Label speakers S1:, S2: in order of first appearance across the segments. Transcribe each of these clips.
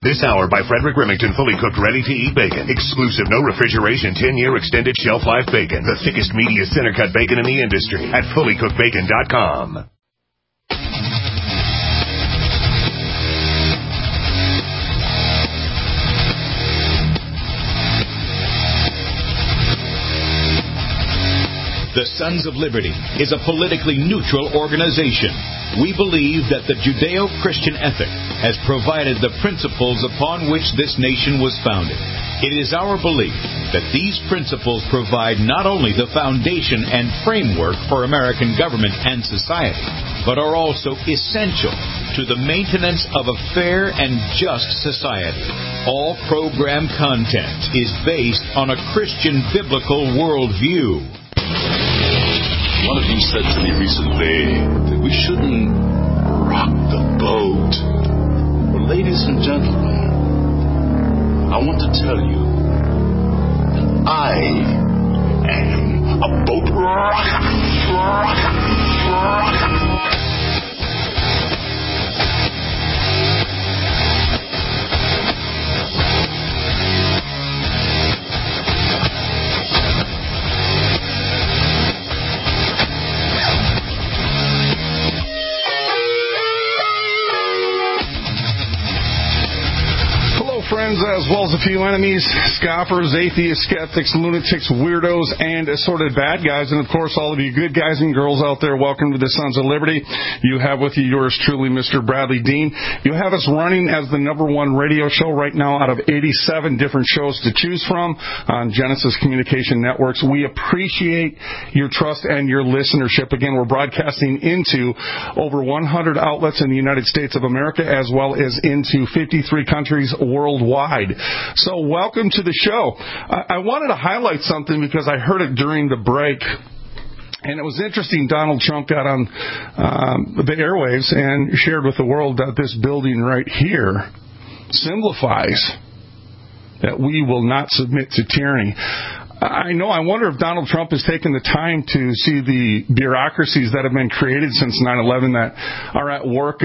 S1: This hour by Frederick Remington, fully cooked, ready-to-eat bacon. Exclusive, no refrigeration, 10-year extended shelf life bacon. The thickest, meatiest, center-cut bacon in the industry at fullycookedbacon.com.
S2: The Sons of Liberty is a politically neutral organization. We believe that the Judeo-Christian ethic has provided the principles upon which this nation was founded. It is our belief that these principles provide not only the foundation and framework for American government and society, but are also essential to the maintenance of a fair and just society. All program content is based on a Christian biblical worldview.
S3: One of you said to me recently that we shouldn't rock the boat. Well, ladies and gentlemen, I want to tell you that I am a boat rocker.
S4: Friends, as well as a few enemies, scoffers, atheists, skeptics, lunatics, weirdos, and assorted bad guys. And, of course, all of you good guys and girls out there, welcome to the Sons of Liberty. You have with you yours truly, Mr. Bradley Dean. You have us running as the #1 radio show right now out of 87 different shows to choose from on Genesis Communication Networks. We appreciate your trust and your listenership. Again, we're broadcasting into over 100 outlets in the United States of America, as well as into 53 countries worldwide. So welcome to the show. I wanted to highlight something because I heard it during the break, and it was interesting. Donald Trump got on the airwaves and shared with the world that this building right here symbolifies that we will not submit to tyranny. I wonder if Donald Trump has taken the time to see the bureaucracies that have been created since 9/11 that are at work,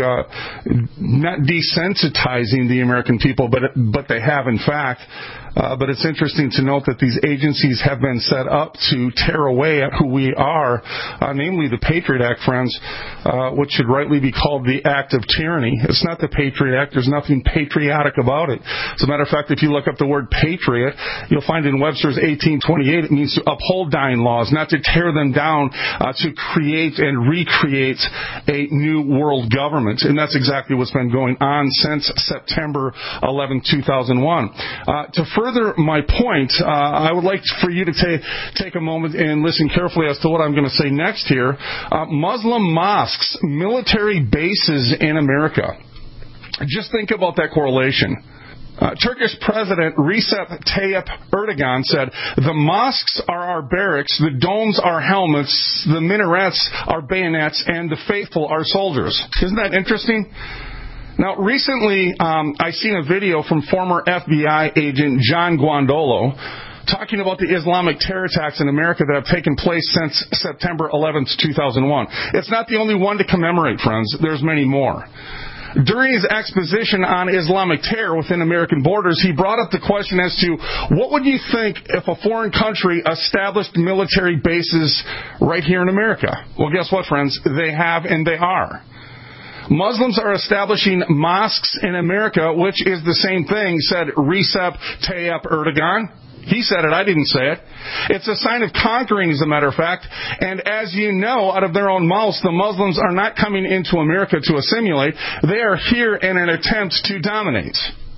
S4: not desensitizing the American people, but they have, in fact. But it's interesting to note that these agencies have been set up to tear away at who we are, namely the Patriot Act, friends, which should rightly be called the Act of Tyranny. It's not the Patriot Act. There's nothing patriotic about it. As a matter of fact, if you look up the word patriot, you'll find in Webster's 1828 it means to uphold dying laws, not to tear them down, to create and recreate a new world government. And that's exactly what's been going on since September 11, 2001. To further my point, I would like for you to take a moment and listen carefully as to what I'm going to say next here. Muslim mosques, military bases in America. Just think about that correlation. Turkish President Recep Tayyip Erdogan said, "The mosques are our barracks, the domes are helmets, the minarets are bayonets, and the faithful are soldiers." Isn't that interesting? Now, recently, I seen a video from former FBI agent John Guandolo talking about the Islamic terror attacks in America that have taken place since September 11th, 2001. It's not the only one to commemorate, friends. There's many more. During his exposition on Islamic terror within American borders, he brought up the question as to what would you think if a foreign country established military bases right here in America? Well, guess what, friends? They have and they are. Muslims are establishing mosques in America, which is the same thing, said Recep Tayyip Erdogan. He said it, I didn't say it. It's a sign of conquering, as a matter of fact. And as you know, out of their own mouths, the Muslims are not coming into America to assimilate. They are here in an attempt to dominate.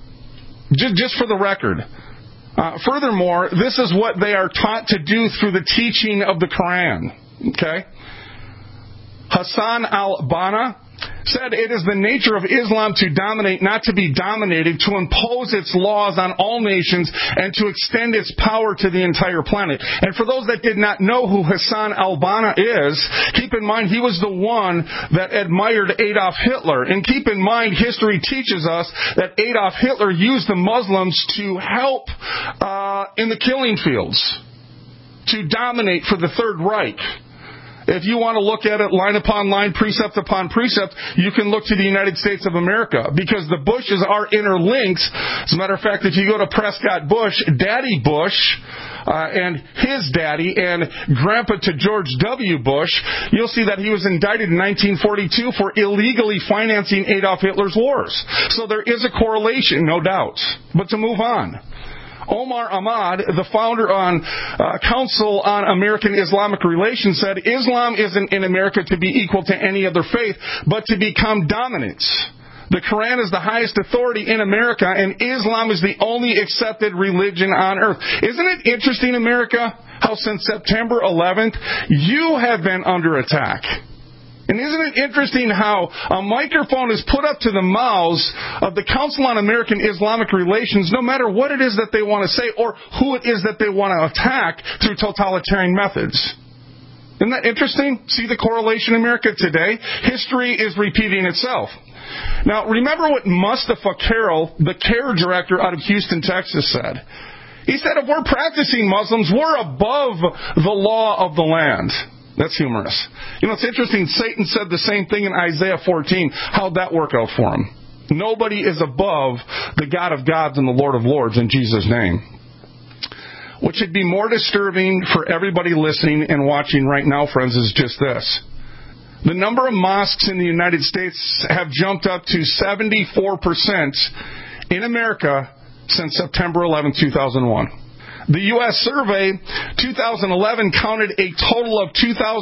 S4: Just for the record. Furthermore, this is what they are taught to do through the teaching of the Quran. Okay? Hassan al-Banna said it is the nature of Islam to dominate, not to be dominated, to impose its laws on all nations, and to extend its power to the entire planet. And for those that did not know who Hassan al-Banna is, keep in mind he was the one that admired Adolf Hitler. And keep in mind, history teaches us that Adolf Hitler used the Muslims to help in the killing fields, to dominate for the Third Reich. If you want to look at it line upon line, precept upon precept, you can look to the United States of America because the Bushes are interlinked. As a matter of fact, if you go to Prescott Bush, Daddy Bush, and his daddy and grandpa to George W. Bush, you'll see that he was indicted in 1942 for illegally financing Adolf Hitler's wars. So there is a correlation, no doubt. But to move on, Omar Ahmad, the founder on Council on American Islamic Relations, said Islam isn't in America to be equal to any other faith, but to become dominant. The Quran is the highest authority in America, and Islam is the only accepted religion on earth. Isn't it interesting, America, how since September 11th, you have been under attack? And isn't it interesting how a microphone is put up to the mouths of the Council on American Islamic Relations, no matter what it is that they want to say or who it is that they want to attack through totalitarian methods? Isn't that interesting? See the correlation, America, today? History is repeating itself. Now, remember what Mustafa Carroll, the CARE director out of Houston, Texas, said. He said, if we're practicing Muslims, we're above the law of the land. That's humorous. You know, it's interesting. Satan said the same thing in Isaiah 14. How'd that work out for him? Nobody is above the God of gods and the Lord of lords in Jesus' name. What should be more disturbing for everybody listening and watching right now, friends, is just this. The number of mosques in the United States have jumped up to 74% in America since September 11, 2001. The U.S. survey 2011 counted a total of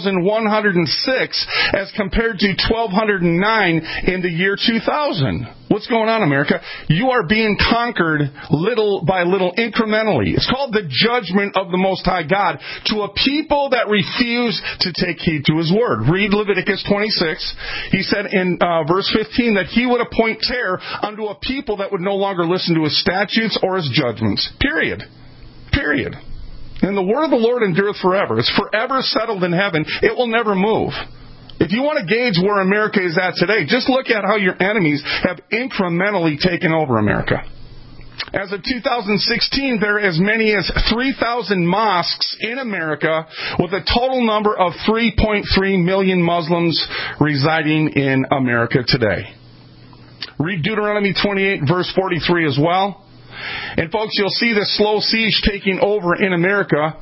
S4: 2,106 as compared to 1,209 in the year 2000. What's going on, America? You are being conquered little by little, incrementally. It's called the judgment of the Most High God to a people that refuse to take heed to His word. Read Leviticus 26. He said in verse 15 that He would appoint terror unto a people that would no longer listen to His statutes or His judgments. Period. And the word of the Lord endureth forever. It's forever settled in heaven. It will never move. If you want to gauge where America is at today, just look at how your enemies have incrementally taken over America. As of 2016, there are as many as 3,000 mosques in America with a total number of 3.3 million Muslims residing in America today. Read Deuteronomy 28, verse 43 as well. And folks, you'll see this slow siege taking over in America.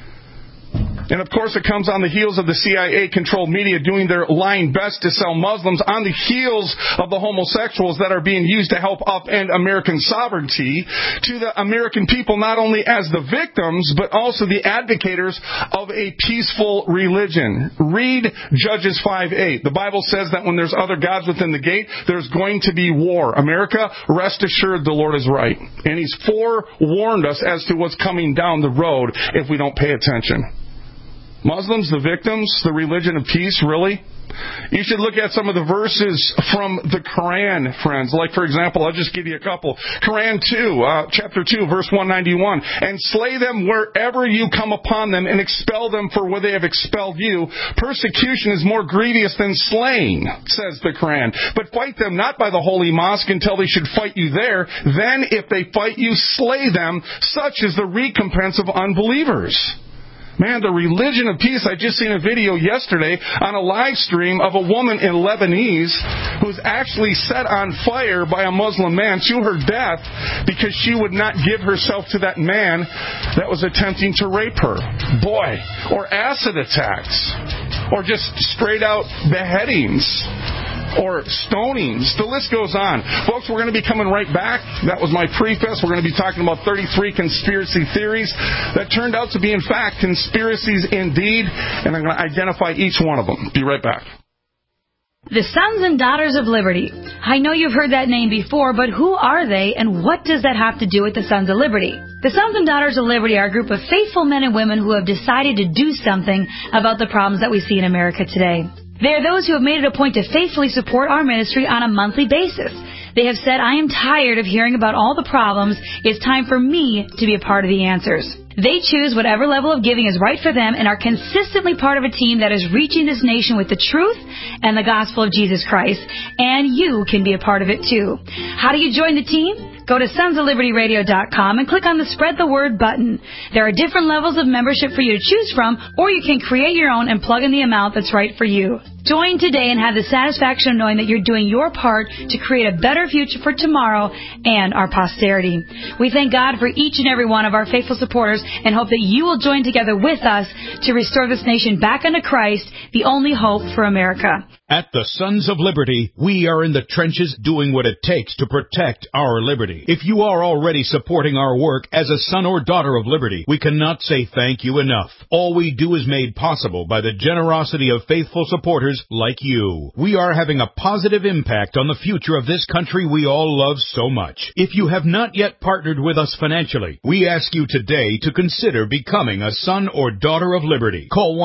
S4: And of course, it comes on the heels of the CIA-controlled media doing their lying best to sell Muslims, on the heels of the homosexuals that are being used to help upend American sovereignty, to the American people not only as the victims, but also the advocators of a peaceful religion. Read Judges 5:8. The Bible says that when there's other gods within the gate, there's going to be war. America, rest assured the Lord is right. And He's forewarned us as to what's coming down the road if we don't pay attention. Muslims, the victims, the religion of peace, really? You should look at some of the verses from the Quran, friends. Like, for example, I'll just give you a couple. Quran 2, chapter 2, verse 191. And slay them wherever you come upon them, and expel them for where they have expelled you. Persecution is more grievous than slaying, says the Quran. But fight them not by the holy mosque until they should fight you there. Then, if they fight you, slay them. Such is the recompense of unbelievers. Man, the religion of peace. I just seen a video yesterday on a live stream of a woman in Lebanese who's actually set on fire by a Muslim man to her death because she would not give herself to that man that was attempting to rape her. Boy, or acid attacks, or just straight out beheadings, or stonings. The list goes on. Folks, we're going to be coming right back. That was my preface. We're going to be talking about 33 conspiracy theories that turned out to be, in fact, conspiracies indeed, and I'm going to identify each one of them. Be right back.
S5: The Sons and Daughters of Liberty. I know you've heard that name before, but who are they, and what does that have to do with the Sons of Liberty? The Sons and Daughters of Liberty are a group of faithful men and women who have decided to do something about the problems that we see in America today. They are those who have made it a point to faithfully support our ministry on a monthly basis. They have said, I am tired of hearing about all the problems. It's time for me to be a part of the answers. They choose whatever level of giving is right for them and are consistently part of a team that is reaching this nation with the truth and the gospel of Jesus Christ. And you can be a part of it too. How do you join the team? Go to sonsoflibertyradio.com and click on the Spread the Word button. There are different levels of membership for you to choose from, or you can create your own and plug in the amount that's right for you. Join today and have the satisfaction of knowing that you're doing your part to create a better future for tomorrow and our posterity. We thank God for each and every one of our faithful supporters and hope that you will join together with us to restore this nation back unto Christ, the only hope for America.
S2: At the Sons of Liberty, we are in the trenches doing what it takes to protect our liberty. If you are already supporting our work as a son or daughter of liberty, we cannot say thank you enough. All we do is made possible by the generosity of faithful supporters like you. We are having a positive impact on the future of this country we all love so much. If you have not yet partnered with us financially, we ask you today to consider becoming a son or daughter of liberty. Call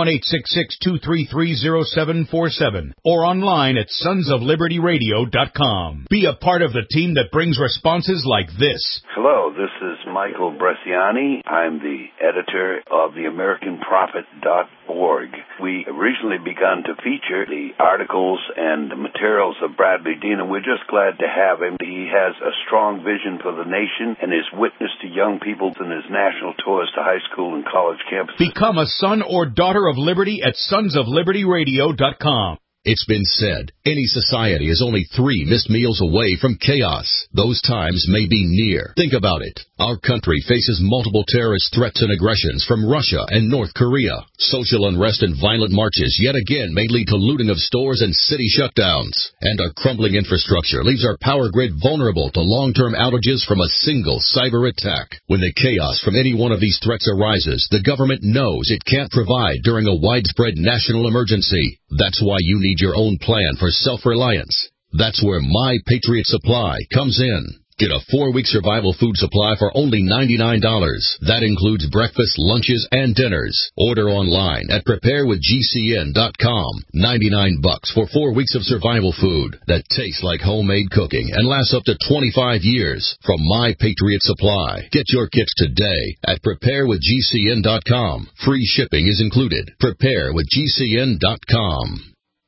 S2: 1-866-233-0747 or online at sonsoflibertyradio.com. Be a part of the team that brings responses like this.
S6: Hello, this is Michael Bresciani. I'm the editor of theamericanprophet.org. We originally begun to feature the articles and the materials of Bradley Dean, and we're just glad to have him. He has a strong vision for the nation and his witness to young people in his national tours to high school and college campuses.
S2: Become a son or daughter of liberty at sonsoflibertyradio.com.
S7: It's been said, any society is only 3 missed meals away from chaos. Those times may be near. Think about it. Our country faces multiple terrorist threats and aggressions from Russia and North Korea. Social unrest and violent marches yet again may lead to looting of stores and city shutdowns. And our crumbling infrastructure leaves our power grid vulnerable to long-term outages from a single cyber attack. When the chaos from any one of these threats arises, the government knows it can't provide during a widespread national emergency. That's why you need your own plan for self-reliance. That's where My Patriot Supply comes in. Get a 4-week survival food supply for only $99. That includes breakfast, lunches, and dinners. Order online at preparewithgcn.com. $99 for 4 weeks of survival food that tastes like homemade cooking and lasts up to 25 years from My Patriot Supply. Get your kits today at preparewithgcn.com. Free shipping is included. Preparewithgcn.com.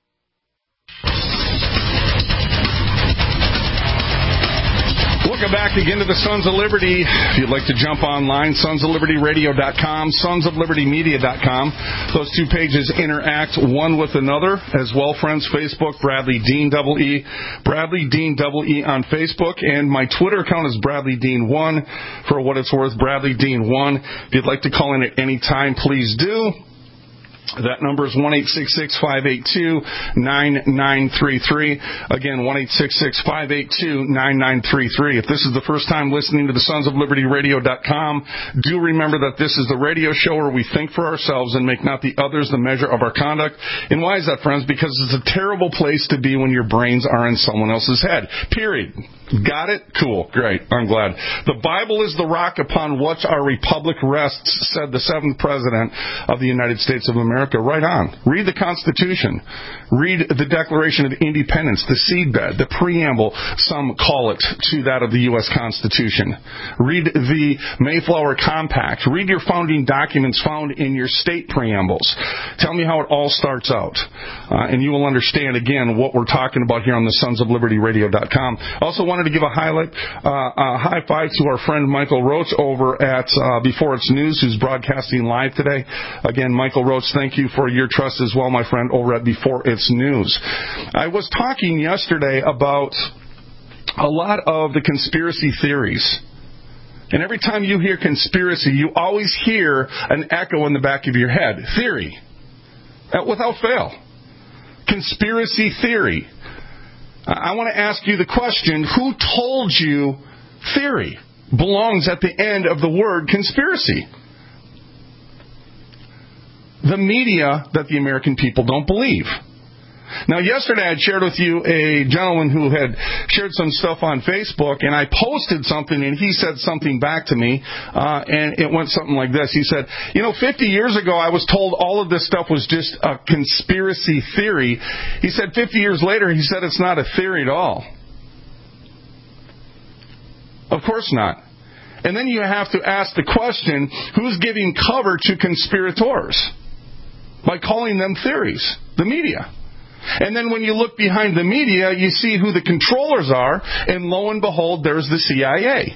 S4: Welcome back again to the Sons of Liberty. If you'd like to jump online, sonsoflibertyradio.com, sonsoflibertymedia.com. Those 2 pages interact one with another as well, friends. Facebook, Bradley Dean, EE. Bradley Dean, EE on Facebook. And my Twitter account is Bradley Dean1. For what it's worth, Bradley Dean1. If you'd like to call in at any time, please do. That number is 1-866-582-9933. Again, 1-866-582-9933. If this is the first time listening to the sonsoflibertyradio.com, do remember that this is the radio show where we think for ourselves and make not the others the measure of our conduct. And why is that, friends? Because it's a terrible place to be when your brains are in someone else's head. Period. Got it? Cool. Great. I'm glad. The Bible is the rock upon which our republic rests, said the 7th President of the United States of America. Right on. Read the Constitution. Read the Declaration of Independence, the seedbed, the preamble, some call it, to that of the U.S. Constitution. Read the Mayflower Compact. Read your founding documents found in your state preambles. Tell me how it all starts out. And you will understand, again, what we're talking about here on the sonsoflibertyradio.com. Also wanted to give a high five to our friend Michael Roach over at Before It's News, who's broadcasting live today. Again, Michael Roach, thank you for your trust as well, my friend, over at Before It's News. I was talking yesterday about a lot of the conspiracy theories. And every time you hear conspiracy, you always hear an echo in the back of your head. Theory. Without fail. Conspiracy theory. I want to ask you the question, who told you theory belongs at the end of the word conspiracy? The media that the American people don't believe. Now, yesterday I had shared with you a gentleman who had shared some stuff on Facebook, and I posted something, and he said something back to me, and it went something like this. He said, 50 years ago I was told all of this stuff was just a conspiracy theory. He said 50 years later, he said it's not a theory at all. Of course not. And then you have to ask the question, who's giving cover to conspirators? By calling them theories. The media. And then when you look behind the media, you see who the controllers are, and lo and behold, there's the CIA,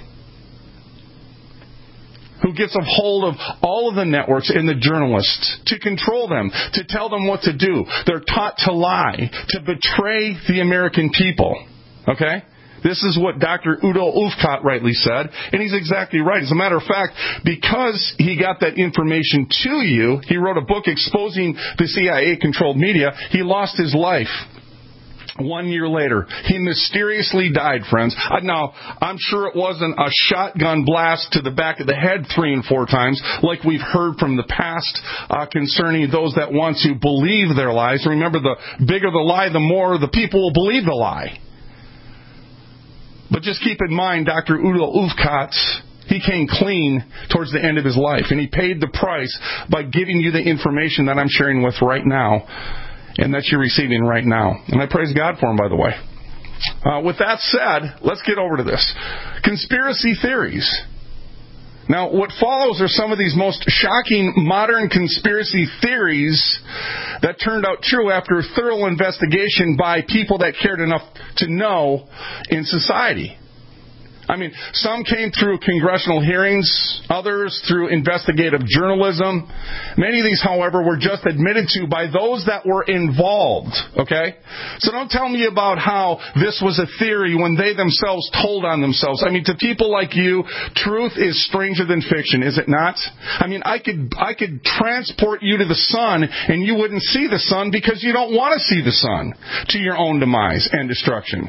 S4: who gets a hold of all of the networks and the journalists to control them, to tell them what to do. They're taught to lie, to betray the American people. Okay? This is what Dr. Udo Ulfkott rightly said, and he's exactly right. As a matter of fact, because he got that information to you, he wrote a book exposing the CIA-controlled media. He lost his life 1 year later. He mysteriously died, friends. Now, I'm sure it wasn't a shotgun blast to the back of the head 3 and 4 times, like we've heard from the past concerning those that want to believe their lies. Remember, the bigger the lie, the more the people will believe the lie. But just keep in mind, Dr. Udo Ulfkott, he came clean towards the end of his life, and he paid the price by giving you the information that I'm sharing with right now, and that you're receiving right now. And I praise God for him, by the way. With that said, let's get over to this. Conspiracy theories. Now, what follows are some of these most shocking modern conspiracy theories that turned out true after thorough investigation by people that cared enough to know in society. I mean, some came through congressional hearings, others through investigative journalism. Many of these, however, were just admitted to by those that were involved, okay? So don't tell me about how this was a theory when they themselves told on themselves. I mean, to people like you, truth is stranger than fiction, is it not? I mean, I could transport you to the sun and you wouldn't see the sun because you don't want to see the sun, to your own demise and destruction.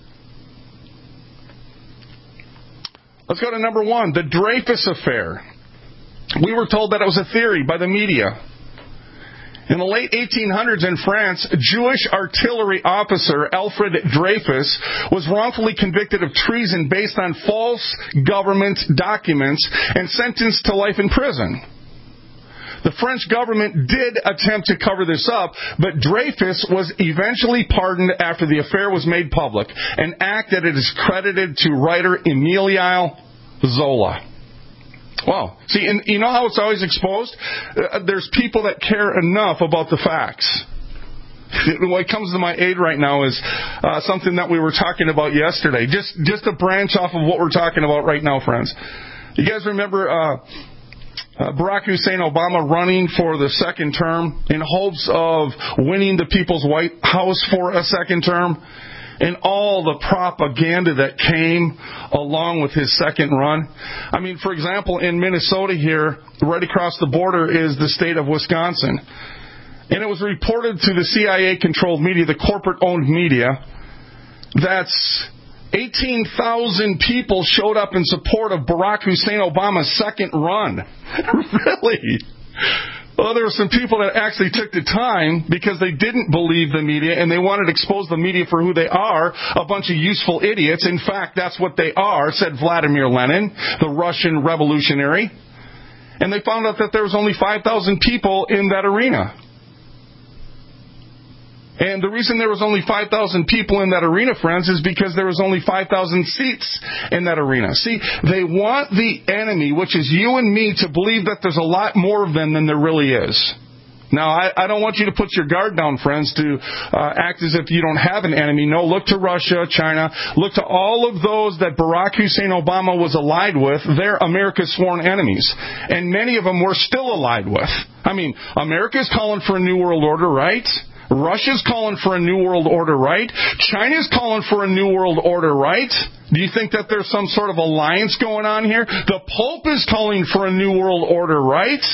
S4: Let's go to number 1, the Dreyfus Affair. We were told that it was a theory by the media. In the late 1800s in France, a Jewish artillery officer, Alfred Dreyfus, was wrongfully convicted of treason based on false government documents and sentenced to life in prison. The French government did attempt to cover this up, but Dreyfus was eventually pardoned after the affair was made public, an act that is credited to writer Emile Zola. Wow. See, and you know how it's always exposed? There's people that care enough about the facts. What comes to my aid right now is something that we were talking about yesterday. Just a branch off of what we're talking about right now, friends. You guys remember Barack Hussein Obama running for the second term in hopes of winning the People's White House for a second term, and all the propaganda that came along with his second run? I mean, for example, in Minnesota here, right across the border is the state of Wisconsin. And it was reported to the CIA-controlled media, the corporate-owned media, that 18,000 people showed up in support of Barack Hussein Obama's second run. Really? Well, there were some people that actually took the time because they didn't believe the media and they wanted to expose the media for who they are, a bunch of useful idiots. In fact, that's what they are, said Vladimir Lenin, the Russian revolutionary. And they found out that there was only 5,000 people in that arena. And the reason there was only 5,000 people in that arena, friends, is because there was only 5,000 seats in that arena. See, they want the enemy, which is you and me, to believe that there's a lot more of them than there really is. Now, I don't want you to put your guard down, friends, to act as if you don't have an enemy. No, look to Russia, China. Look to all of those that Barack Hussein Obama was allied with. They're America's sworn enemies. And many of them we're still allied with. I mean, America's calling for a new world order, right? Russia's calling for a new world order, right? China's calling for a new world order, right? Do you think that there's some sort of alliance going on here? The Pope is calling for a new world order, right?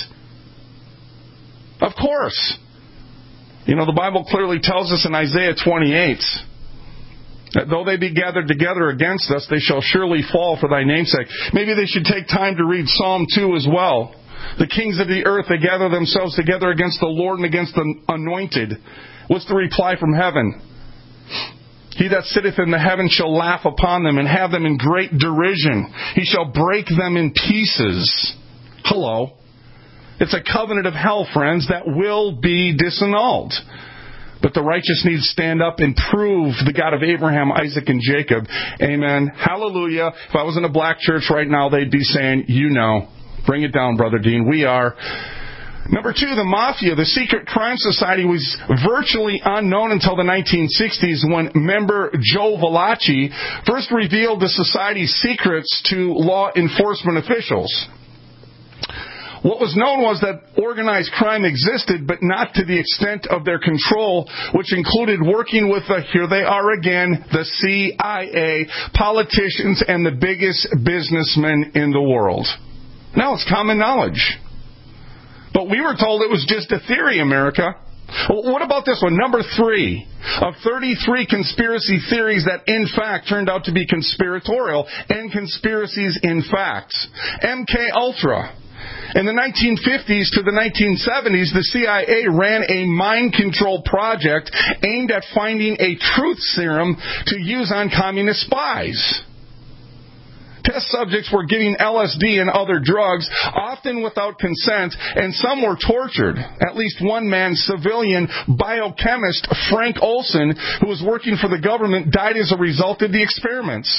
S4: Of course. You know, the Bible clearly tells us in Isaiah 28 that though they be gathered together against us, they shall surely fall for thy name's sake. Maybe they should take time to read Psalm 2 as well. The kings of the earth, they gather themselves together against the Lord and against the anointed. What's the reply from heaven? He that sitteth in the heavens shall laugh upon them and have them in great derision. He shall break them in pieces. Hello. It's a covenant of hell, friends, that will be disannulled. But the righteous need to stand up and prove the God of Abraham, Isaac, and Jacob. Amen. Hallelujah. If I was in a black church right now, they'd be saying, you know. Bring it down, Brother Dean. We are. Number 2, the Mafia, the secret crime society, was virtually unknown until the 1960s when member Joe Valachi first revealed the society's secrets to law enforcement officials. What was known was that organized crime existed, but not to the extent of their control, which included working with here they are again, the CIA, politicians, and the biggest businessmen in the world. Now it's common knowledge. But we were told it was just a theory, America. What about this one? Number 3 of 33 conspiracy theories that in fact turned out to be conspiratorial and conspiracies in fact. MK Ultra. In the 1950s to the 1970s, the CIA ran a mind control project aimed at finding a truth serum to use on communist spies. Test subjects were given LSD and other drugs, often without consent, and some were tortured. At least one man, civilian biochemist Frank Olson, who was working for the government, died as a result of the experiments.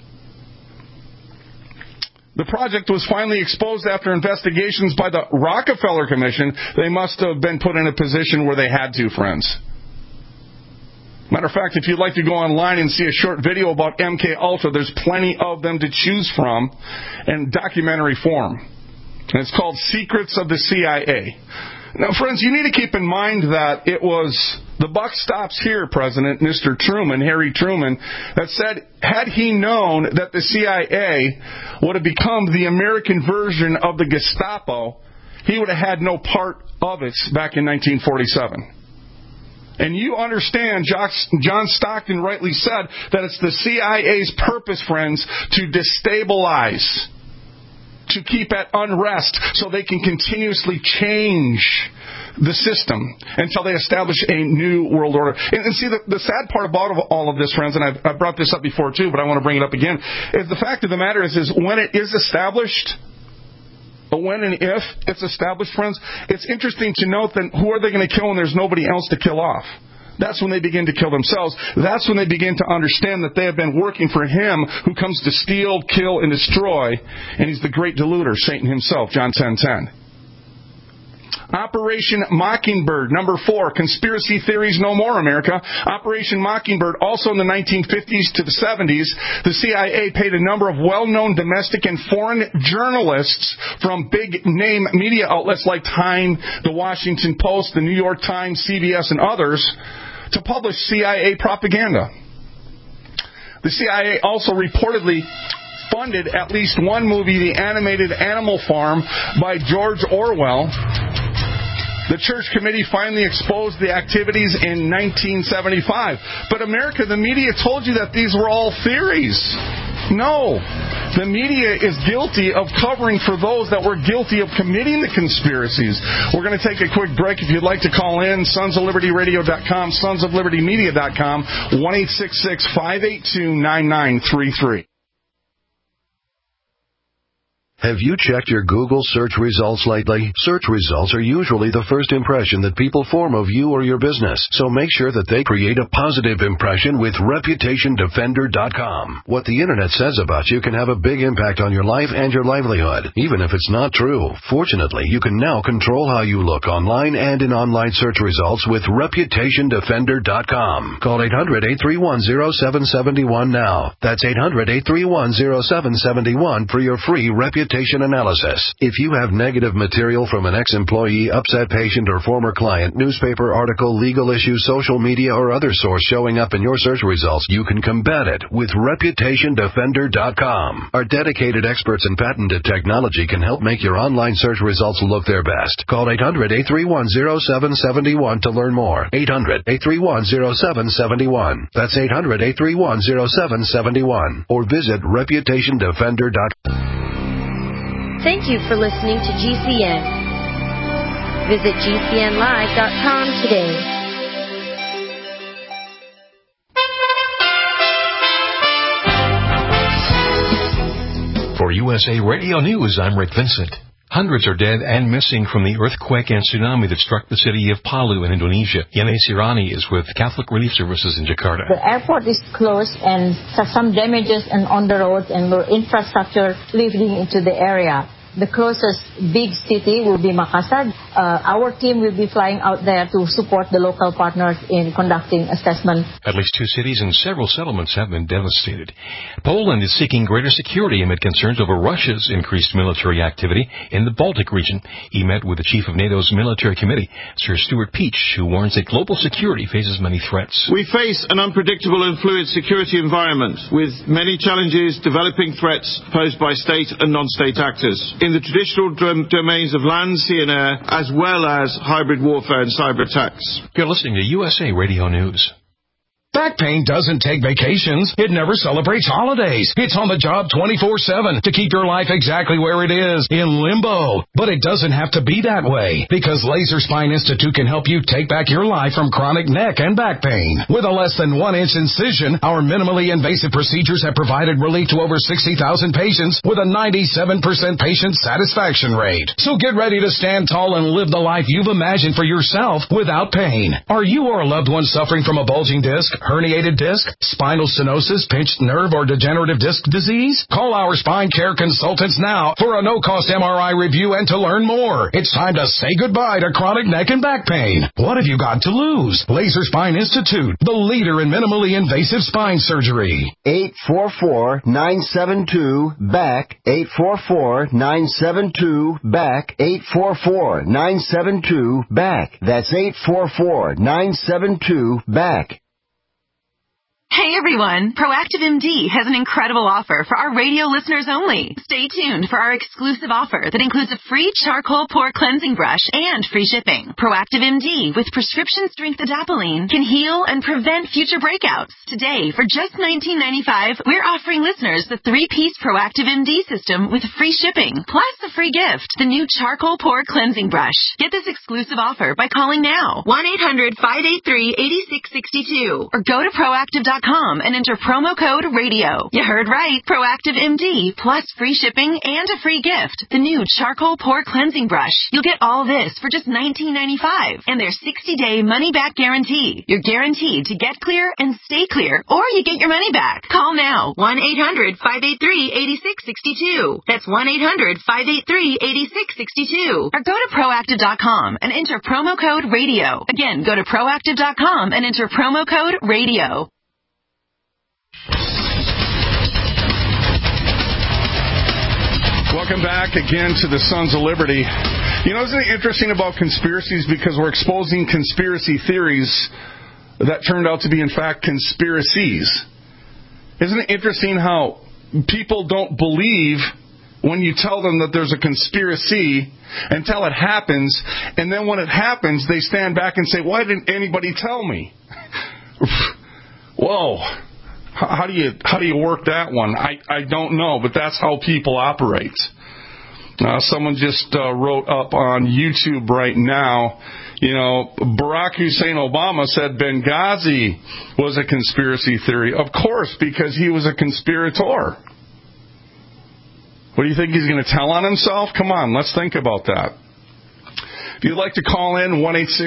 S4: The project was finally exposed after investigations by the Rockefeller Commission. They must have been put in a position where they had to, friends. Matter of fact, if you'd like to go online and see a short video about MK Ultra, there's plenty of them to choose from in documentary form. And it's called Secrets of the CIA. Now, friends, you need to keep in mind that it was the buck stops here, President, Mr. Truman, Harry Truman, that said, had he known that the CIA would have become the American version of the Gestapo, he would have had no part of it back in 1947. And you understand, John Stockton rightly said, that it's the CIA's purpose, friends, to destabilize, to keep at unrest so they can continuously change the system until they establish a new world order. And see, the sad part about all of this, friends, and I've brought this up before too, but I want to bring it up again, is the fact of the matter is when it is established, when and if it's established, friends, it's interesting to note that who are they going to kill when there's nobody else to kill off? That's when they begin to kill themselves. That's when they begin to understand that they have been working for him who comes to steal, kill, and destroy. And he's the great deluder, Satan himself, John 10:10. Operation Mockingbird, number 4, conspiracy theories no more, America. Operation Mockingbird, also in the 1950s to the 70s, the CIA paid a number of well-known domestic and foreign journalists from big-name media outlets like Time, The Washington Post, The New York Times, CBS, and others to publish CIA propaganda. The CIA also reportedly funded at least one movie, the animated Animal Farm by George Orwell. The Church Committee finally exposed the activities in 1975. But America, the media told you that these were all theories. No. The media is guilty of covering for those that were guilty of committing the conspiracies. We're going to take a quick break. If you'd like to call in, sonsoflibertyradio.com, sonsoflibertymedia.com, 1-866-582-9933.
S8: Have you checked your Google search results lately? Search results are usually the first impression that people form of you or your business, so make sure that they create a positive impression with ReputationDefender.com. What the Internet says about you can have a big impact on your life and your livelihood, even if it's not true. Fortunately, you can now control how you look online and in online search results with ReputationDefender.com. Call 800-831-0771 now. That's 800-831-0771 for your free reputation analysis. If you have negative material from an ex-employee, upset patient, or former client, newspaper article, legal issue, social media, or other source showing up in your search results, you can combat it with ReputationDefender.com. Our dedicated experts in patented technology can help make your online search results look their best. Call 800-831-0771 to learn more. 800-831-0771. That's 800-831-0771. Or visit ReputationDefender.com.
S9: Thank you for listening to GCN. Visit GCNlive.com today.
S10: For USA Radio News, I'm Rick Vincent. Hundreds are dead and missing from the earthquake and tsunami that struck the city of Palu in Indonesia. Yana Sirani is with Catholic Relief Services in Jakarta.
S11: The airport is closed and some damages on the roads and infrastructure leading into the area. The closest big city will be Makassar. Our team will be flying out there to support the local partners in conducting assessment.
S10: At least 2 cities and several settlements have been devastated. Poland is seeking greater security amid concerns over Russia's increased military activity in the Baltic region. He met with the chief of NATO's military committee, Sir Stuart Peach, who warns that global security faces many threats.
S12: We face an unpredictable and fluid security environment with many challenges, developing threats posed by state and non-state actors in the traditional domains of land, sea and air, as well as hybrid warfare and cyber attacks.
S10: You're listening to USA Radio News.
S13: Back pain doesn't take vacations. It never celebrates holidays. It's on the job 24/7 to keep your life exactly where it is, in limbo. But it doesn't have to be that way, because Laser Spine Institute can help you take back your life from chronic neck and back pain. With a less than 1-inch incision, our minimally invasive procedures have provided relief to over 60,000 patients with a 97% patient satisfaction rate. So get ready to stand tall and live the life you've imagined for yourself without pain. Are you or a loved one suffering from a bulging disc, herniated disc, spinal stenosis, pinched nerve, or degenerative disc disease? Call our spine care consultants now for a no-cost MRI review and to learn more. It's time to say goodbye to chronic neck and back pain. What have you got to lose? Laser Spine Institute, the leader in minimally invasive spine surgery.
S14: 844-972-BACK, 844-972-BACK, 844-972-BACK. That's 844-972-BACK.
S15: Hey everyone, Proactive MD has an incredible offer for our radio listeners only. Stay tuned for our exclusive offer that includes a free charcoal pore cleansing brush and free shipping. Proactive MD with prescription strength adapalene can heal and prevent future breakouts. Today, for just $19.95, we're offering listeners the 3-piece Proactive MD system with free shipping, plus a free gift, the new charcoal pore cleansing brush. Get this exclusive offer by calling now, 1-800-583-8662, or go to proactive.com and enter promo code RADIO. You heard right. Proactive MD plus free shipping and a free gift. The new charcoal pore cleansing brush. You'll get all this for just $19.95 and their 60-day money-back guarantee. You're guaranteed to get clear and stay clear, or you get your money back. Call now. 1-800-583-8662. That's 1-800-583-8662. Or go to proactive.com and enter promo code RADIO. Again, go to proactive.com and enter promo code RADIO.
S4: Welcome back again to the Sons of Liberty. You know, isn't it interesting about conspiracies? Because we're exposing conspiracy theories that turned out to be, in fact, conspiracies. Isn't it interesting how people don't believe when you tell them that there's a conspiracy until it happens, and then when it happens, they stand back and say, why didn't anybody tell me? Whoa. How do you work that one? I don't know, but that's how people operate. Someone just wrote up on YouTube right now, you know, Barack Hussein Obama said Benghazi was a conspiracy theory. Of course, because he was a conspirator. What do you think he's going to tell on himself? Come on, let's think about that. If you'd like to call in,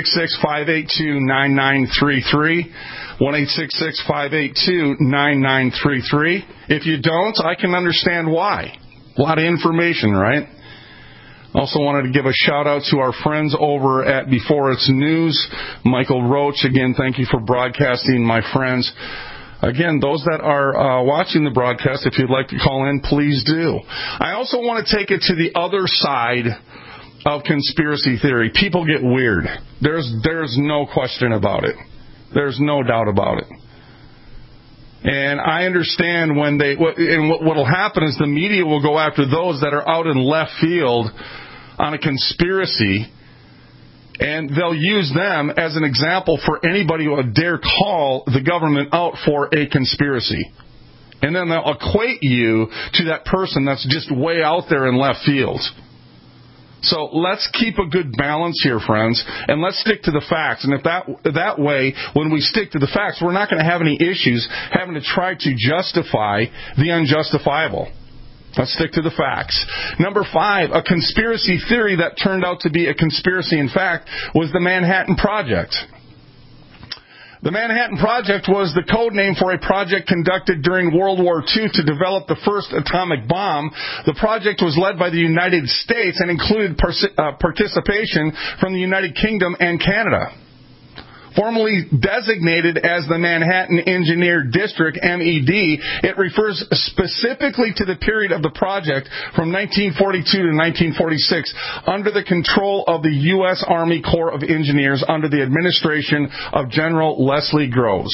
S4: 1-866-582-9933, 1-866-582-9933. If you don't, I can understand why. A lot of information, right? Also wanted to give a shout-out to our friends over at Before It's News. Michael Roach, again, thank you for broadcasting, my friends. Again, those that are watching the broadcast, if you'd like to call in, please do. I also want to take it to the other side of conspiracy theory. People get weird. There's no question about it. There's no doubt about it. And I understand when what'll happen is the media will go after those that are out in left field on a conspiracy, and they'll use them as an example for anybody who would dare call the government out for a conspiracy. And then they'll equate you to that person that's just way out there in left field. So let's keep a good balance here, friends, and let's stick to the facts. And if that way, when we stick to the facts, we're not going to have any issues having to try to justify the unjustifiable. Let's stick to the facts. Number 5, a conspiracy theory that turned out to be a conspiracy in fact was the Manhattan Project. The Manhattan Project was the code name for a project conducted during World War II to develop the first atomic bomb. The project was led by the United States and included participation from the United Kingdom and Canada. Formerly designated as the Manhattan Engineered District, MED, it refers specifically to the period of the project from 1942 to 1946 under the control of the U.S. Army Corps of Engineers under the administration of General Leslie Groves.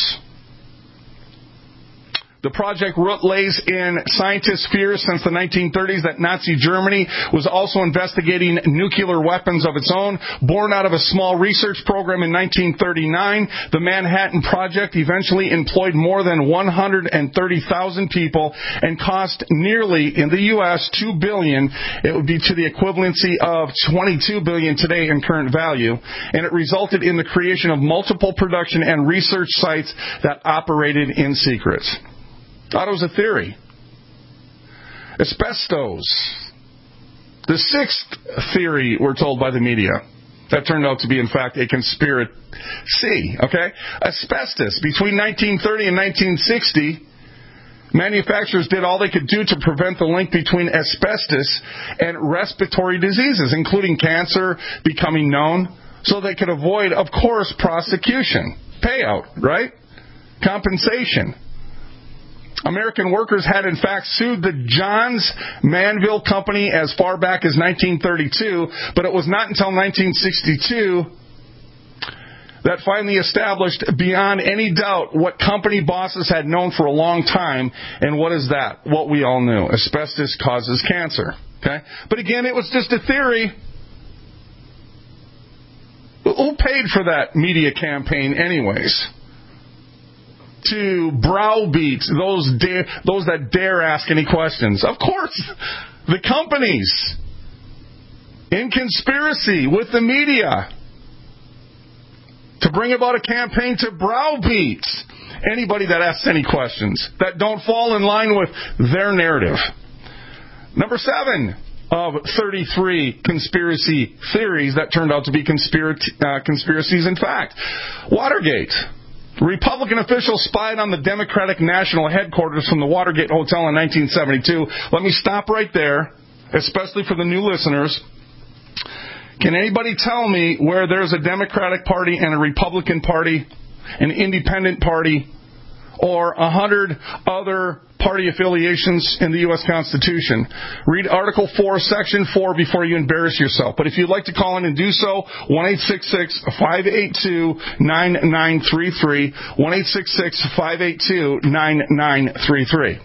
S4: The project lays in scientists' fears since the 1930s that Nazi Germany was also investigating nuclear weapons of its own. Born out of a small research program in 1939, the Manhattan Project eventually employed more than 130,000 people and cost nearly, in the U.S., $2 billion. It would be to the equivalency of $22 billion today in current value. And it resulted in the creation of multiple production and research sites that operated in secret. Thought it was a theory. Asbestos. The sixth theory, we're told by the media. That turned out to be, in fact, a conspiracy. Okay? Asbestos. Between 1930 and 1960, manufacturers did all they could do to prevent the link between asbestos and respiratory diseases, including cancer becoming known, so they could avoid, of course, prosecution. Payout, right? Compensation. American workers had, in fact, sued the Johns Manville Company as far back as 1932, but it was not until 1962 that finally established beyond any doubt what company bosses had known for a long time. And what is that? What we all knew. Asbestos causes cancer. Okay? But again, it was just a theory. Who paid for that media campaign anyways? To browbeat those that dare ask any questions. Of course, the companies in conspiracy with the media to bring about a campaign to browbeat anybody that asks any questions that don't fall in line with their narrative. Number 7 of 33 conspiracy theories that turned out to be conspiracies in fact. Watergate. Republican officials spied on the Democratic National Headquarters from the Watergate Hotel in 1972. Let me stop right there, especially for the new listeners. Can anybody tell me where there's a Democratic Party and a Republican Party, an Independent Party, or 100 other party affiliations in the U.S. Constitution? Read Article 4, Section 4 before you embarrass yourself. But if you'd like to call in and do so, 1-866-582-9933, 1-866-582-9933.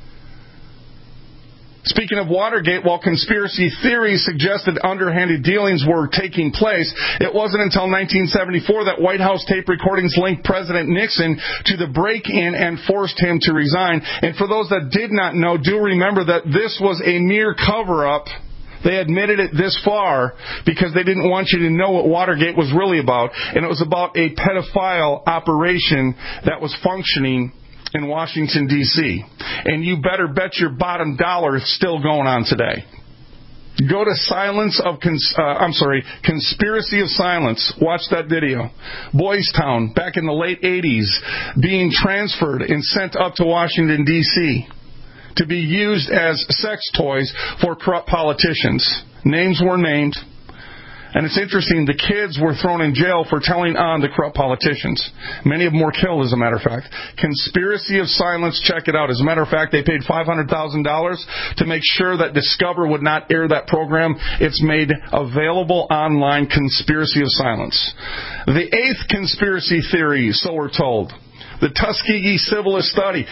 S4: Speaking of Watergate, while conspiracy theories suggested underhanded dealings were taking place, it wasn't until 1974 that White House tape recordings linked President Nixon to the break-in and forced him to resign. And for those that did not know, do remember that this was a mere cover-up. They admitted it this far because they didn't want you to know what Watergate was really about. And it was about a pedophile operation that was functioning in Washington, D.C. And you better bet your bottom dollar it's still going on today. Go to Conspiracy of Silence. Watch that video. Boys Town, back in the late 80s, being transferred and sent up to Washington, D.C. to be used as sex toys for corrupt politicians. Names were named. And it's interesting, the kids were thrown in jail for telling on the corrupt politicians. Many of them were killed, as a matter of fact. Conspiracy of Silence, check it out. As a matter of fact, they paid $500,000 to make sure that Discover would not air that program. It's made available online, Conspiracy of Silence. The 8th conspiracy theory, so we're told. The Tuskegee syphilis study.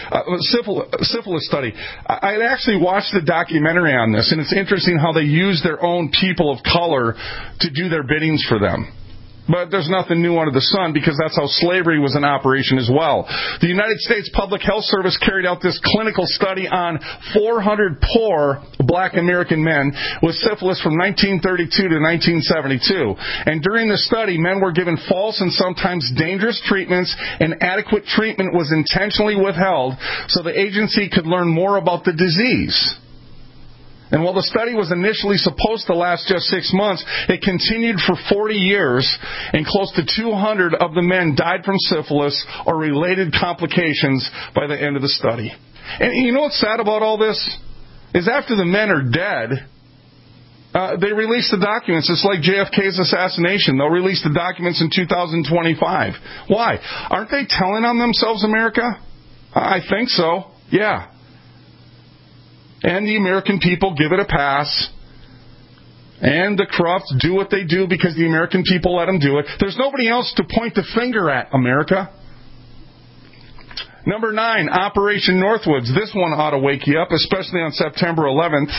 S4: I actually watched the documentary on this, and it's interesting how they use their own people of color to do their biddings for them. But there's nothing new under the sun because that's how slavery was in operation as well. The United States Public Health Service carried out this clinical study on 400 poor black American men with syphilis from 1932 to 1972. And during the study, men were given false and sometimes dangerous treatments, and adequate treatment was intentionally withheld so the agency could learn more about the disease. And while the study was initially supposed to last just 6 months, it continued for 40 years, and close to 200 of the men died from syphilis or related complications by the end of the study. And you know what's sad about all this? Is after the men are dead, they release the documents. It's like JFK's assassination. They'll release the documents in 2025. Why? Aren't they telling on themselves, America? I think so. Yeah. And the American people give it a pass. And the corrupt do what they do because the American people let them do it. There's nobody else to point the finger at, America. Number 9, Operation Northwoods. This one ought to wake you up, especially on September 11th.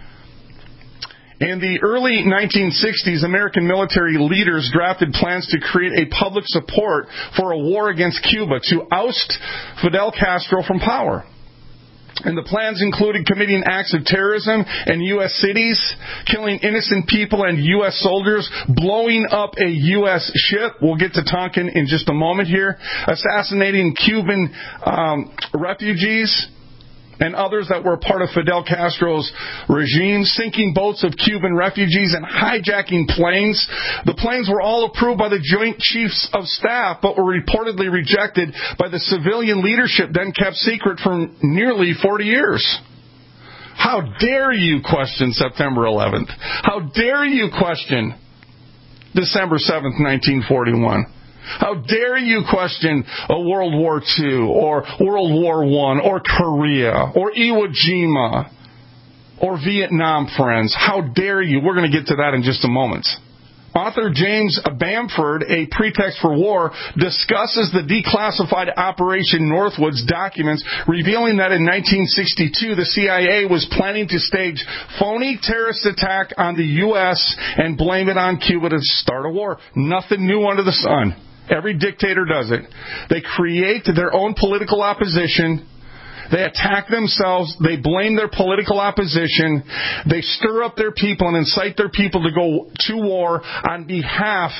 S4: In the early 1960s, American military leaders drafted plans to create a public support for a war against Cuba to oust Fidel Castro from power. And the plans included committing acts of terrorism in U.S. cities, killing innocent people and U.S. soldiers, blowing up a U.S. ship. We'll get to Tonkin in just a moment here. Assassinating Cuban refugees and others that were part of Fidel Castro's regime, sinking boats of Cuban refugees and hijacking planes. The planes were all approved by the Joint Chiefs of Staff, but were reportedly rejected by the civilian leadership, then kept secret for nearly 40 years. How dare you question September 11th? How dare you question December 7th, 1941? How dare you question a World War II or World War I or Korea or Iwo Jima or Vietnam, friends? How dare you? We're going to get to that in just a moment. Author James Bamford, A Pretext for War, discusses the declassified Operation Northwoods documents, revealing that in 1962 the CIA was planning to stage phony terrorist attack on the U.S. and blame it on Cuba to start a war. Nothing new under the sun. Every dictator does it. They create their own political opposition. They attack themselves. They blame their political opposition. They stir up their people and incite their people to go to war on behalf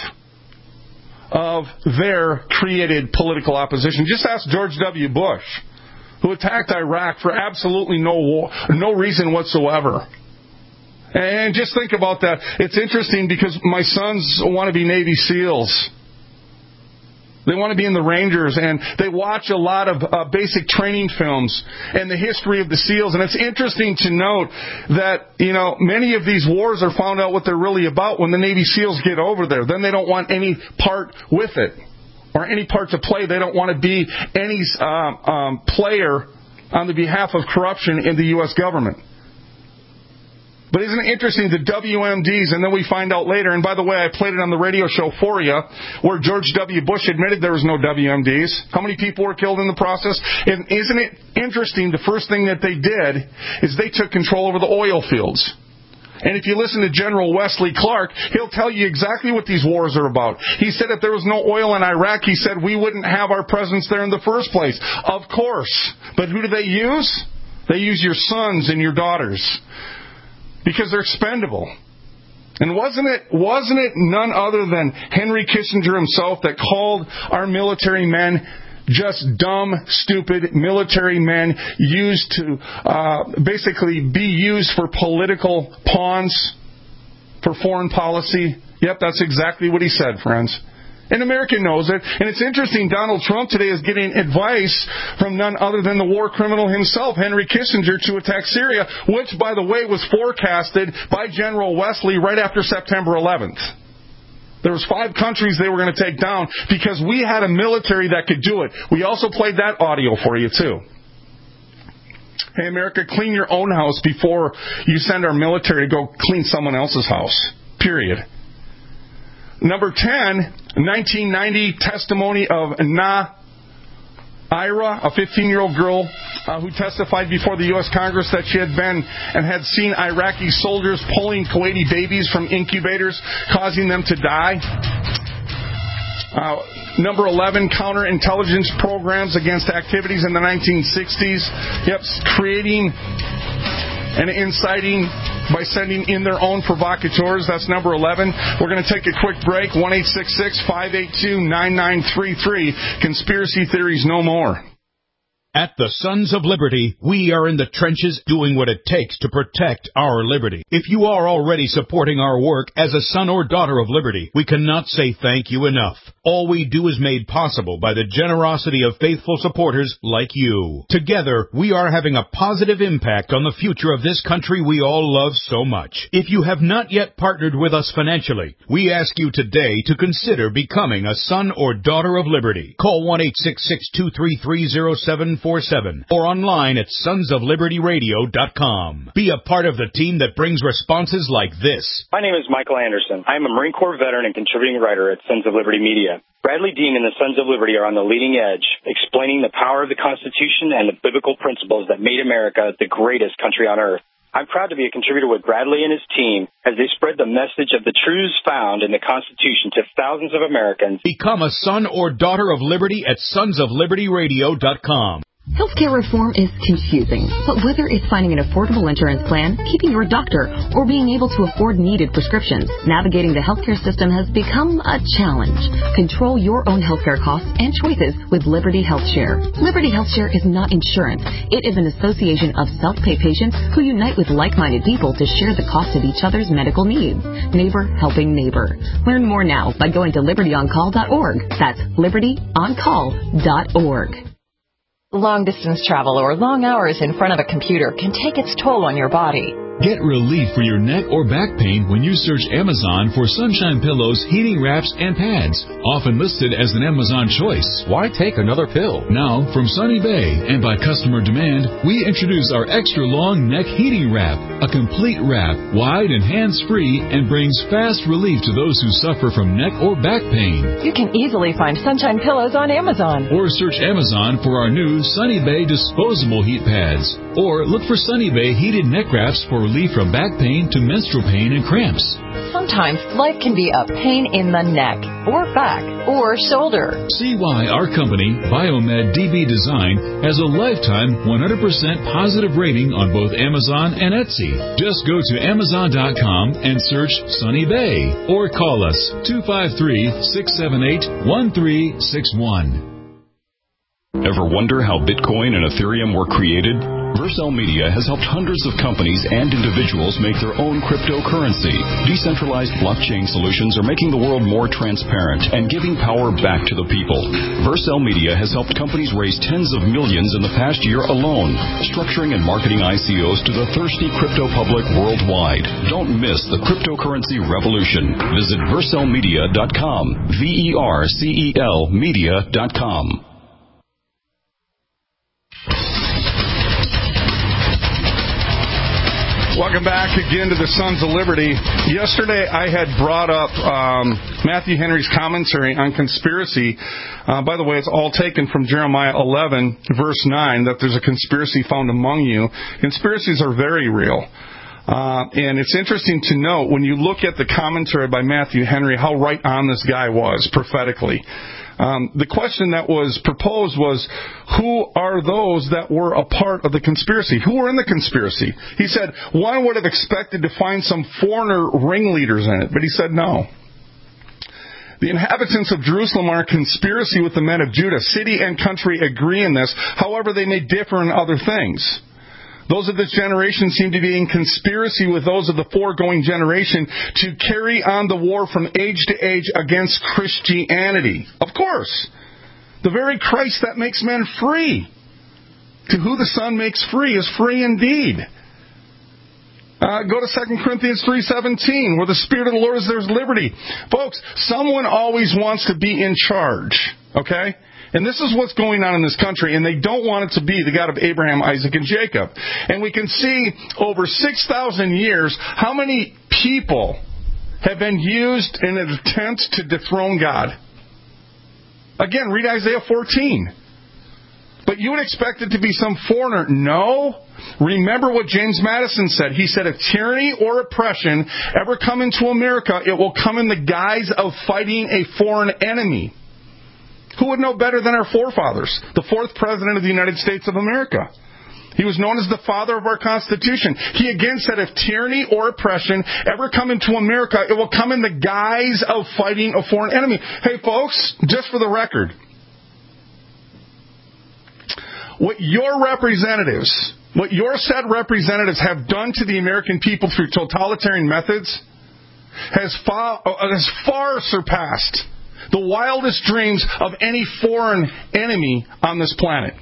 S4: of their created political opposition. Just ask George W. Bush, who attacked Iraq for absolutely no reason whatsoever. And just think about that. It's interesting because my sons want to be Navy SEALs. They want to be in the Rangers, and they watch a lot of basic training films and the history of the SEALs. And it's interesting to note that, many of these wars are found out what they're really about when the Navy SEALs get over there. Then they don't want any part with it or any part to play. They don't want to be any player on the behalf of corruption in the U.S. government. But isn't it interesting, the WMDs, and then we find out later, and by the way, I played it on the radio show for you, where George W. Bush admitted there was no WMDs. How many people were killed in the process? And isn't it interesting, the first thing that they did is they took control over the oil fields. And if you listen to General Wesley Clark, he'll tell you exactly what these wars are about. He said if there was no oil in Iraq, he said we wouldn't have our presence there in the first place. Of course. But who do they use? They use your sons and your daughters. Because they're expendable. And wasn't it none other than Henry Kissinger himself that called our military men just dumb, stupid military men used to basically be used for political pawns for foreign policy? Yep, that's exactly what he said, friends. And America knows it. And it's interesting, Donald Trump today is getting advice from none other than the war criminal himself, Henry Kissinger, to attack Syria, which, by the way, was forecasted by General Wesley right after September 11th. There was 5 countries they were going to take down because we had a military that could do it. We also played that audio for you, too. Hey, America, clean your own house before you send our military to go clean someone else's house. Period. Number 10, 1990 testimony of Na Ira, a 15-year-old girl who testified before the U.S. Congress that she had been and had seen Iraqi soldiers pulling Kuwaiti babies from incubators, causing them to die. Number 11, counterintelligence programs against activities in the 1960s. Yep, creating and inciting by sending in their own provocateurs. That's number 11. We're going to take a quick break. 1-866-582-9933. Conspiracy theories no more.
S2: At the Sons of Liberty, we are in the trenches doing what it takes to protect our liberty. If you are already supporting our work as a son or daughter of liberty, we cannot say thank you enough. All we do is made possible by the generosity of faithful supporters like you. Together, we are having a positive impact on the future of this country we all love so much. If you have not yet partnered with us financially, we ask you today to consider becoming a son or daughter of liberty. Call 1-866-233-0747 or online at sonsoflibertyradio.com. Be a part of the team that brings responses like this.
S16: My name is Michael Anderson. I am a Marine Corps veteran and contributing writer at Sons of Liberty Media. Bradley Dean and the Sons of Liberty are on the leading edge, explaining the power of the Constitution and the biblical principles that made America the greatest country on earth. I'm proud to be a contributor with Bradley and his team as they spread the message of the truths found in the Constitution to thousands of Americans.
S2: Become a son or daughter of liberty at sonsoflibertyradio.com.
S17: Healthcare reform is confusing, but whether it's finding an affordable insurance plan, keeping your doctor, or being able to afford needed prescriptions, navigating the healthcare system has become a challenge. Control your own healthcare costs and choices with Liberty HealthShare. Liberty HealthShare is not insurance. It is an association of self-pay patients who unite with like-minded people to share the cost of each other's medical needs. Neighbor helping neighbor. Learn more now by going to libertyoncall.org. That's libertyoncall.org.
S18: Long-distance travel or long hours in front of a computer can take its toll on your body.
S19: Get relief for your neck or back pain when you search Amazon for Sunshine Pillows, heating wraps, and pads, often listed as an Amazon choice. Why take another pill? Now, from Sunny Bay and by customer demand, we introduce our extra long neck heating wrap, a complete wrap, wide and hands-free, and brings fast relief to those who suffer from neck or back pain.
S18: You can easily find Sunshine Pillows on Amazon.
S19: Or search Amazon for our new Sunny Bay disposable heat pads. Or look for Sunny Bay heated neck wraps for relief from back pain to menstrual pain and cramps.
S18: Sometimes life can be a pain in the neck, or back, or shoulder.
S19: See why our company, Biomed DB Design, has a lifetime 100% positive rating on both Amazon and Etsy. Just go to Amazon.com and search Sunny Bay, or call us 253-678-1361.
S20: Ever wonder how Bitcoin and Ethereum were created? Vercel Media has helped hundreds of companies and individuals make their own cryptocurrency. Decentralized blockchain solutions are making the world more transparent and giving power back to the people. Vercel Media has helped companies raise tens of millions in the past year alone, structuring and marketing ICOs to the thirsty crypto public worldwide. Don't miss the cryptocurrency revolution. Visit vercelmedia.com, VERCEL media.com.
S4: Welcome back again to the Sons of Liberty. Yesterday I had brought up Matthew Henry's commentary on conspiracy. By the way, it's all taken from Jeremiah 11, verse 9, that there's a conspiracy found among you. Conspiracies are very real. And it's interesting to note, when you look at the commentary by Matthew Henry, how right on this guy was prophetically. The question that was proposed was, who are those that were a part of the conspiracy? Who were in the conspiracy? He said, one would have expected to find some foreigner ringleaders in it, but he said no. The inhabitants of Jerusalem are in conspiracy with the men of Judah. City and country agree in this. However, they may differ in other things. Those of this generation seem to be in conspiracy with those of the foregoing generation to carry on the war from age to age against Christianity. Of course, the very Christ that makes men free. To who the Son makes free is free indeed. Go to 2 Corinthians 3:17, where the Spirit of the Lord is, there's liberty. Folks, someone always wants to be in charge, okay? And this is what's going on in this country, and they don't want it to be the God of Abraham, Isaac, and Jacob. And we can see over 6,000 years how many people have been used in an attempt to dethrone God. Again, read Isaiah 14. But you would expect it to be some foreigner. No. Remember what James Madison said. He said, if tyranny or oppression ever come into America, it will come in the guise of fighting a foreign enemy. Who would know better than our forefathers? The fourth President of the United States of America. He was known as the father of our Constitution. He again said, if tyranny or oppression ever come into America, it will come in the guise of fighting a foreign enemy. Hey, folks, just for the record, what your representatives, what your said representatives have done to the American people through totalitarian methods has far surpassed the wildest dreams of any foreign enemy on this planet.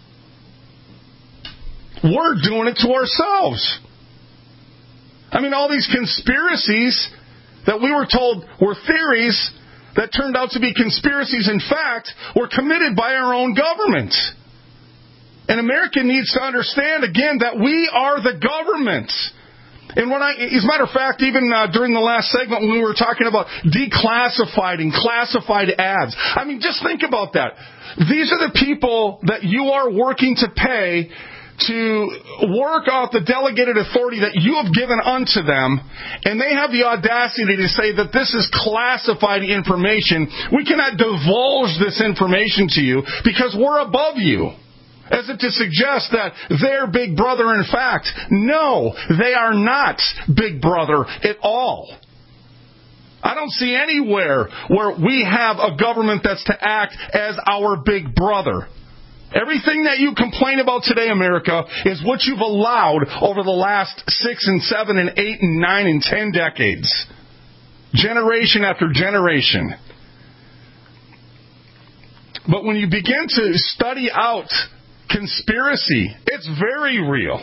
S4: We're doing it to ourselves. I mean, all these conspiracies that we were told were theories that turned out to be conspiracies, in fact, were committed by our own government. And America needs to understand, again, that we are the government. And as a matter of fact, even during the last segment when we were talking about declassified and classified ads, I mean, just think about that. These are the people that you are working to pay to work off the delegated authority that you have given unto them, and they have the audacity to say that this is classified information. We cannot divulge this information to you because we're above you. As if to suggest that they're Big Brother. In fact, no, they are not Big Brother at all. I don't see anywhere where we have a government that's to act as our Big Brother. Everything that you complain about today, America, is what you've allowed over the last 6 and 7 and 8 and 9 and 10 decades. Generation after generation. But when you begin to study out conspiracy, it's very real.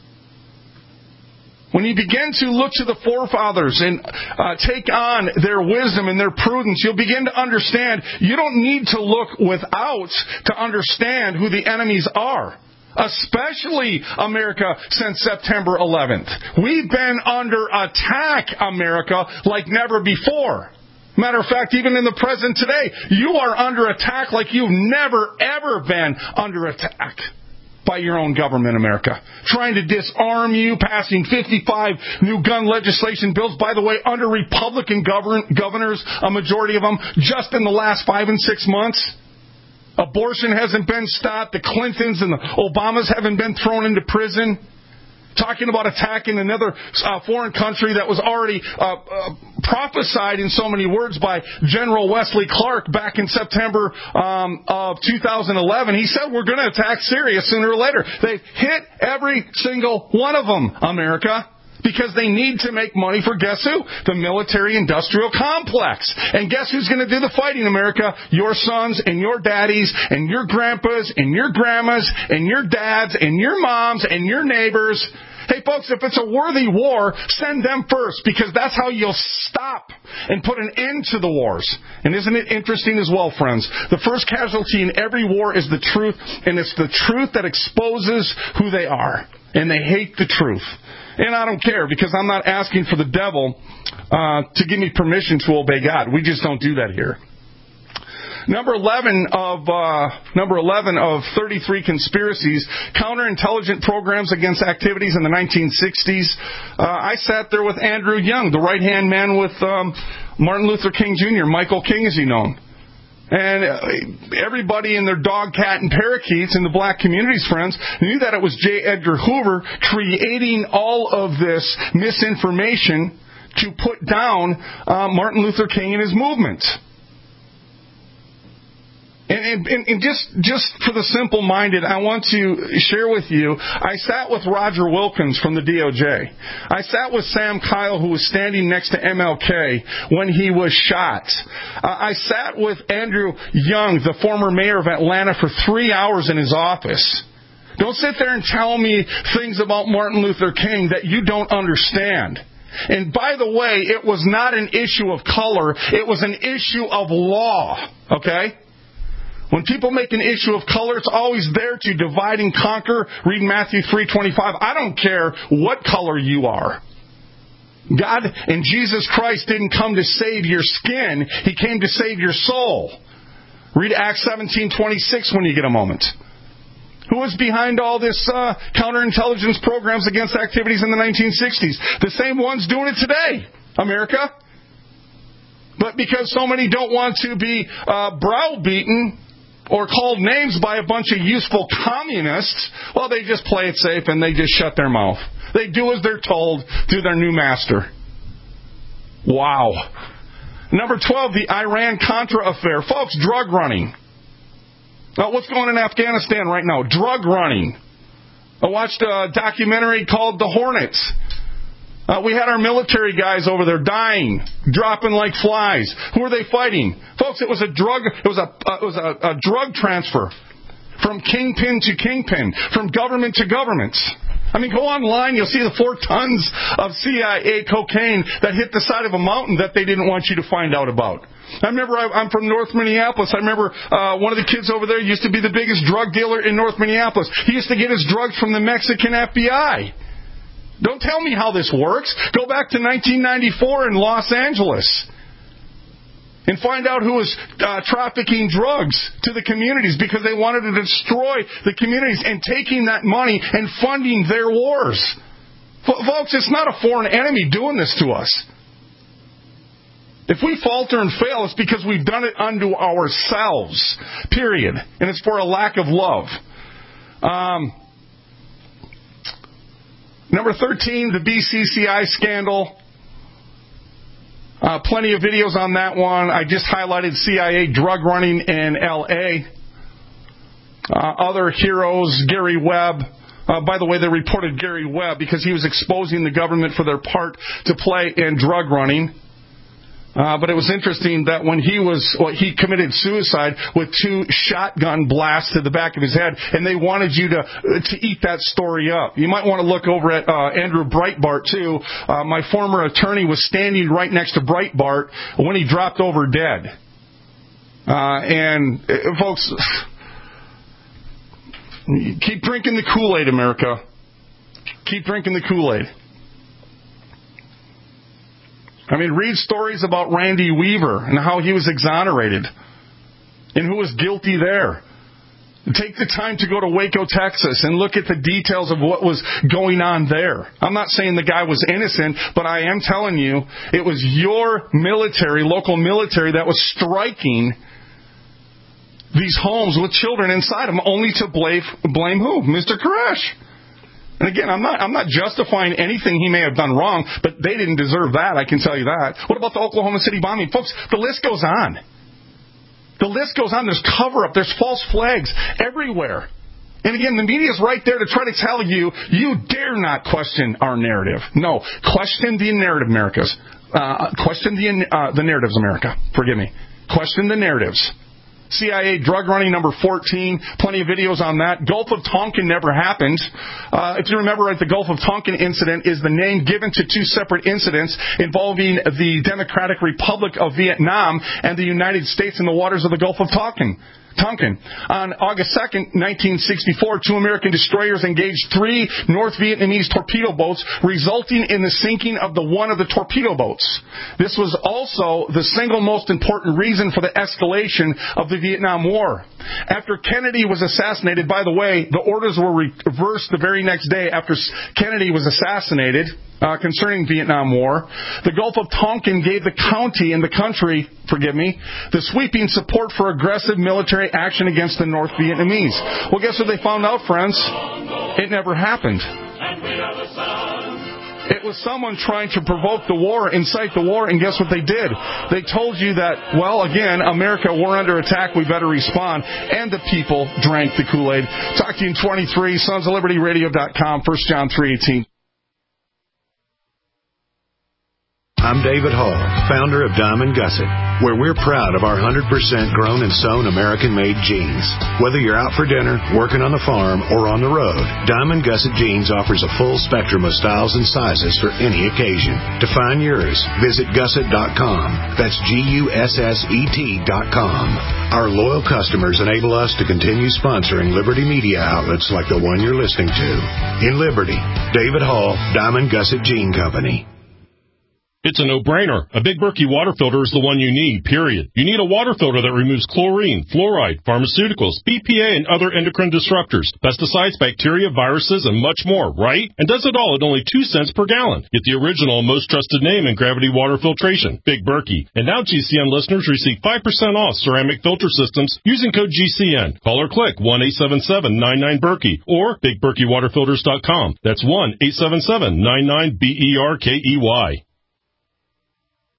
S4: When you begin to look to the forefathers and take on their wisdom and their prudence, you'll begin to understand you don't need to look without to understand who the enemies are. Especially, America, since September 11th. We've been under attack, America, like never before. Matter of fact, even in the present today, you are under attack like you've never, ever been under attack by your own government, America. Trying to disarm you, passing 55 new gun legislation bills, by the way, under Republican governors, a majority of them, just in the last 5 and 6 months. Abortion hasn't been stopped. The Clintons and the Obamas haven't been thrown into prison. Talking about attacking another foreign country that was already prophesied in so many words by General Wesley Clark back in September of 2011. He said we're going to attack Syria sooner or later. They've hit every single one of them, America, because they need to make money for, guess who? The military-industrial complex. And guess who's going to do the fighting, America? Your sons and your daddies and your grandpas and your grandmas and your dads and your moms and your neighbors. Hey, folks, if it's a worthy war, send them first, because that's how you'll stop and put an end to the wars. And isn't it interesting as well, friends? The first casualty in every war is the truth, and it's the truth that exposes who they are. And they hate the truth. And I don't care, because I'm not asking for the devil to give me permission to obey God. We just don't do that here. Number 11 of 33 conspiracies, counterintelligence programs against activities in the 1960s. I sat there with Andrew Young, the right-hand man with Martin Luther King Jr., Michael King as he's known. And everybody and their dog, cat, and parakeets in the black communities, friends, knew that it was J. Edgar Hoover creating all of this misinformation to put down Martin Luther King and his movement. And just for the simple-minded, I want to share with you, I sat with Roger Wilkins from the DOJ. I sat with Sam Kyle, who was standing next to MLK when he was shot. I sat with Andrew Young, the former mayor of Atlanta, for 3 hours in his office. Don't sit there and tell me things about Martin Luther King that you don't understand. And by the way, it was not an issue of color. It was an issue of law. Okay? When people make an issue of color, it's always there to divide and conquer. Read Matthew 3:25. I don't care what color you are. God and Jesus Christ didn't come to save your skin. He came to save your soul. Read Acts 17:26 when you get a moment. Who was behind all this counterintelligence programs against activities in the 1960s? The same ones doing it today, America. But because so many don't want to be browbeaten or called names by a bunch of useful communists, well, they just play it safe and they just shut their mouth. They do as they're told to their new master. Wow. Number 12, the Iran-Contra affair. Folks, drug running. What's going on in Afghanistan right now? Drug running. I watched a documentary called The Hornets. We had our military guys over there dying, dropping like flies. Who are they fighting? Folks, it was a drug transfer from kingpin to kingpin, from government to government. I mean, go online, you'll see the 4 tons of CIA cocaine that hit the side of a mountain that they didn't want you to find out about. I remember, I'm from North Minneapolis. I remember one of the kids over there used to be the biggest drug dealer in North Minneapolis. He used to get his drugs from the Mexican FBI. Don't tell me how this works. Go back to 1994 in Los Angeles and find out who was trafficking drugs to the communities because they wanted to destroy the communities and taking that money and funding their wars. Folks, it's not a foreign enemy doing this to us. If we falter and fail, it's because we've done it unto ourselves, period. And it's for a lack of love. Number 13, the BCCI scandal. Plenty of videos on that one. I just highlighted CIA drug running in L.A. Other heroes, Gary Webb. By the way, they reported Gary Webb because he was exposing the government for their part to play in drug running. But it was interesting that when he committed suicide with 2 shotgun blasts to the back of his head, and they wanted you to eat that story up. You might want to look over at Andrew Breitbart, too. My former attorney was standing right next to Breitbart when he dropped over dead. Folks, keep drinking the Kool-Aid, America. Keep drinking the Kool-Aid. I mean, read stories about Randy Weaver and how he was exonerated and who was guilty there. Take the time to go to Waco, Texas, and look at the details of what was going on there. I'm not saying the guy was innocent, but I am telling you it was your military, local military, that was striking these homes with children inside them, only to blame who? Mr. Koresh. And again, I'm not justifying anything he may have done wrong, but they didn't deserve that, I can tell you that. What about the Oklahoma City bombing? Folks, the list goes on. The list goes on. There's cover-up. There's false flags everywhere. And again, the media is right there to try to tell you, you dare not question our narrative. No, question the narrative, Americas. Question the narratives, America. Forgive me. Question the narratives. CIA drug running, number 14. Plenty of videos on that. Gulf of Tonkin never happened. If you remember, right, the Gulf of Tonkin incident is the name given to 2 separate incidents involving the Democratic Republic of Vietnam and the United States in the waters of the Gulf of Tonkin. On August 2nd, 1964, 2 American destroyers engaged 3 North Vietnamese torpedo boats, resulting in the sinking of one of the torpedo boats. This was also the single most important reason for the escalation of the Vietnam War. After Kennedy was assassinated, by the way, the orders were reversed the very next day after Kennedy was assassinated concerning Vietnam War. The Gulf of Tonkin gave the county and the country, the sweeping support for aggressive military action against the North Vietnamese. Well, guess what they found out, friends? It never happened. It was someone trying to provoke the war, incite the war, and guess what they did? They told you that, well, again, America, we're under attack, we better respond. And the people drank the Kool-Aid. Talk to you in 23, sonsoflibertyradio.com, 1 John 3:18.
S21: I'm David Hall, founder of Diamond Gusset, where we're proud of our 100% grown and sewn American-made jeans. Whether you're out for dinner, working on the farm, or on the road, Diamond Gusset Jeans offers a full spectrum of styles and sizes for any occasion. To find yours, visit gusset.com. That's GUSSET.com. Our loyal customers enable us to continue sponsoring Liberty Media outlets like the one you're listening to. In Liberty, David Hall, Diamond Gusset Jean Company.
S22: It's a no-brainer. A Big Berkey water filter is the one you need, period. You need a water filter that removes chlorine, fluoride, pharmaceuticals, BPA, and other endocrine disruptors, pesticides, bacteria, viruses, and much more, right? And does it all at only 2 cents per gallon. Get the original, most trusted name in gravity water filtration, Big Berkey. And now GCN listeners receive 5% off ceramic filter systems using code GCN. Call or click 1-877-99-BERKEY or BigBerkeyWaterFilters.com. That's 1-877-99-BERKEY.